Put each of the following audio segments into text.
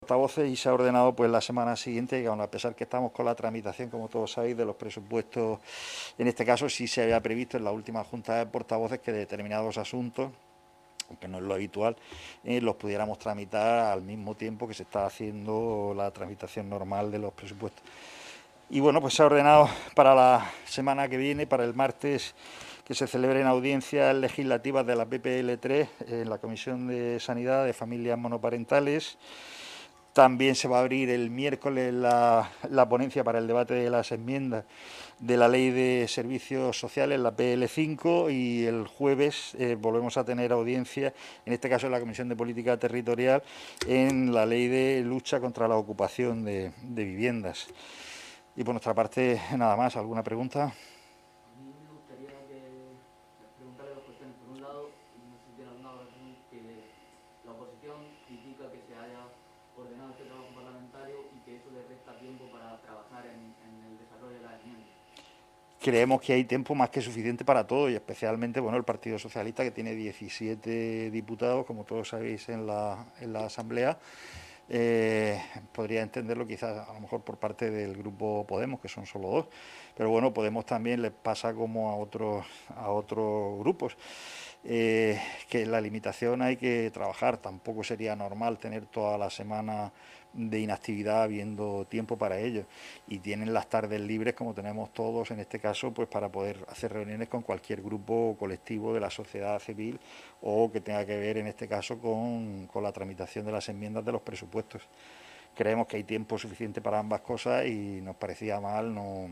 portavoces y se ha ordenado pues la semana siguiente, que aun a pesar que estamos con la tramitación, como todos sabéis, de los presupuestos, en este caso sí se había previsto en la última junta de portavoces que determinados asuntos, aunque no es lo habitual, los pudiéramos tramitar al mismo tiempo que se está haciendo la tramitación normal de los presupuestos. Y bueno, pues se ha ordenado para la semana que viene, para el martes, que se celebren audiencias legislativas de la PPL3 en la Comisión de Sanidad de Familias Monoparentales. También se va a abrir el miércoles la ponencia para el debate de las enmiendas de la Ley de Servicios Sociales, la PL5, y el jueves volvemos a tener audiencia, en este caso en la Comisión de Política Territorial, en la Ley de Lucha contra la Ocupación de viviendas. Y por nuestra parte, nada más. ¿Alguna pregunta? A mí me gustaría preguntarle dos cuestiones. Por un lado, no sé si tiene alguna razón, que la oposición critica que se haya ordenado este trabajo parlamentario y que eso le resta tiempo para trabajar en el desarrollo de las enmiendas. Creemos que hay tiempo más que suficiente para todo, y especialmente el Partido Socialista, que tiene 17 diputados, como todos sabéis, en la Asamblea. Podría entenderlo quizás a lo mejor por parte del grupo Podemos, que son solo dos, pero bueno, Podemos también les pasa como a otros grupos, que la limitación hay que trabajar. Tampoco sería normal tener toda la semana de inactividad habiendo tiempo para ello, y tienen las tardes libres como tenemos todos en este caso, pues para poder hacer reuniones con cualquier grupo o colectivo de la sociedad civil o que tenga que ver en este caso con la tramitación de las enmiendas de los presupuestos. Creemos que hay tiempo suficiente para ambas cosas y nos parecía mal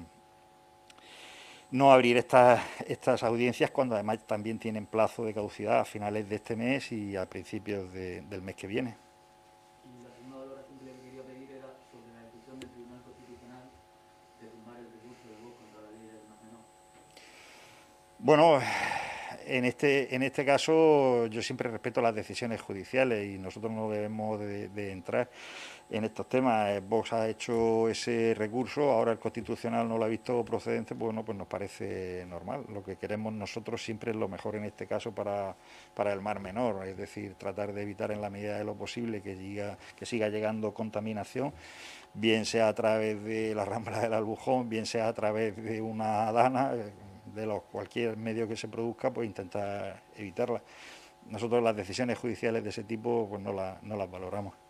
no abrir estas audiencias cuando además también tienen plazo de caducidad a finales de este mes y a principios del mes que viene. Y la segunda valoración que le quería pedir era sobre la decisión del Tribunal Constitucional de tumbar el recurso de Vox contra la ley del más menor. Bueno, en este caso yo siempre respeto las decisiones judiciales y nosotros no debemos de entrar en estos temas. Vox ha hecho ese recurso, ahora el Constitucional no lo ha visto procedente, bueno, pues nos parece normal. Lo que queremos nosotros siempre es lo mejor en este caso para el Mar Menor, es decir, tratar de evitar en la medida de lo posible que siga llegando contaminación, bien sea a través de la Rambla del Albujón, bien sea a través de una dana, cualquier medio que se produzca, pues intentar evitarla. Nosotros las decisiones judiciales de ese tipo pues no las valoramos.